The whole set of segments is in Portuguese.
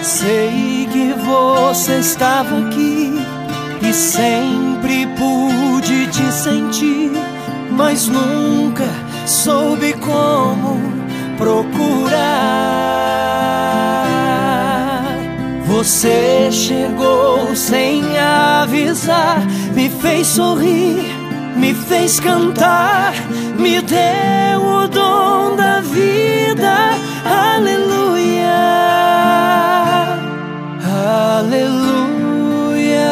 Sei que você estava aqui e sempre pude te sentir, mas nunca soube como procurar. Você chegou sem avisar, me fez sorrir, me fez cantar, me deu o dom da vida. Aleluia, aleluia,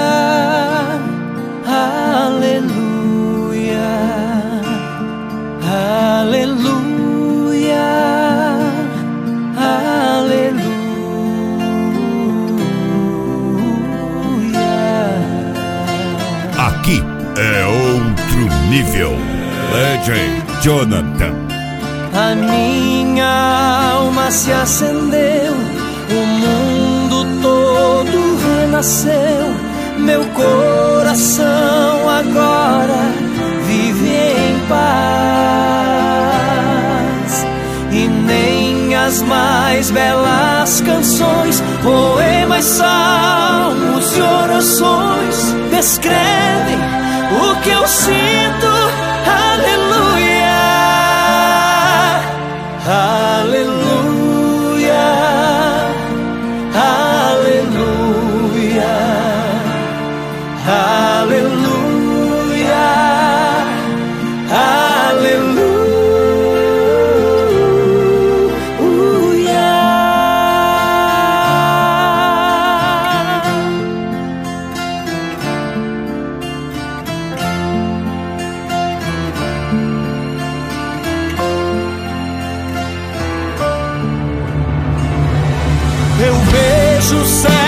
aleluia, aleluia, aleluia. Aqui é outro nível. Legend Jonathan. A minha alma se acendeu, o mundo todo renasceu, meu coração agora vive em paz. E nem as mais belas canções, poemas, salmos e orações descrevem o que eu sinto. Aleluia, aleluia, aleluia, aleluia, aleluia. Eu vejo o céu